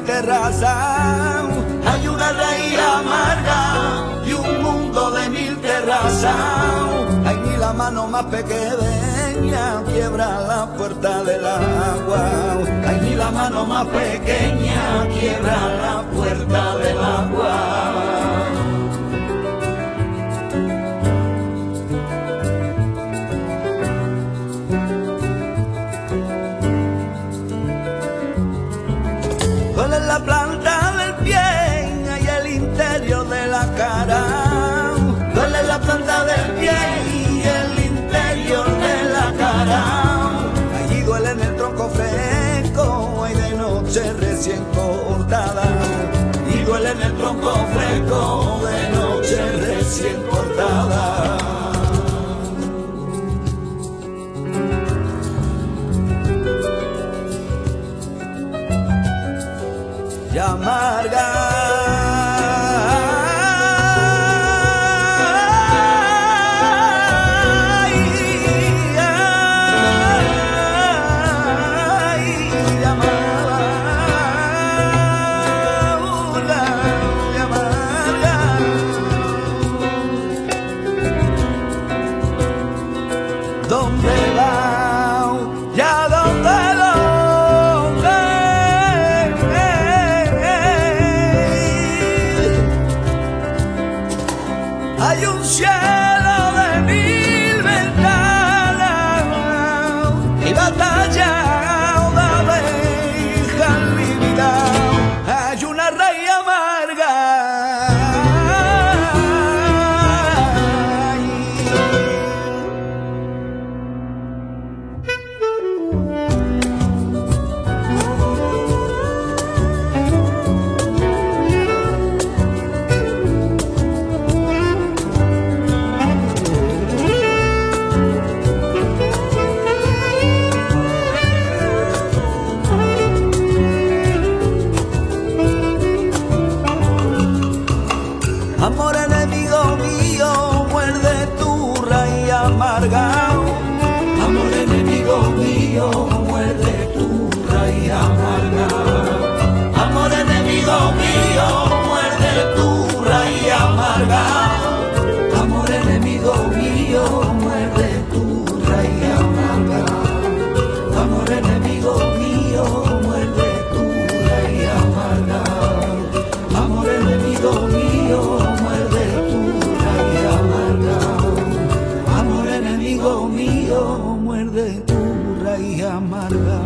terrazas. Hay una raíz amarga y un mundo de 1000 terrazas. Hay ni la mano más pequeña quiebra la puerta del agua. Hay ni la mano más pequeña quiebra la puerta del agua. Duele la planta del pie y el interior de la cara. Duele la planta del pie y el interior de la cara. Allí duele en el tronco fresco y de noche recién cortada. Y duele en el tronco fresco de noche recién cortada. Y amarga. ¿Dónde va? ¿Ya dónde? Hay un cielo de 1000 ventanas y batalla de abejas lívidas. Hay una raíz amarga. Amor enemigo mío, muerde tu raíz amarga. Amor enemigo mío, muerde tu raíz amarga. Amor enemigo mío, muerde tu raíz amarga. Amor enemigo mío, muerde tu raíz amarga. Amor enemigo mío, muerde tu raíz amarga. Amor enemigo mío. Amor enemigo mío, muerde tu raíz amarga.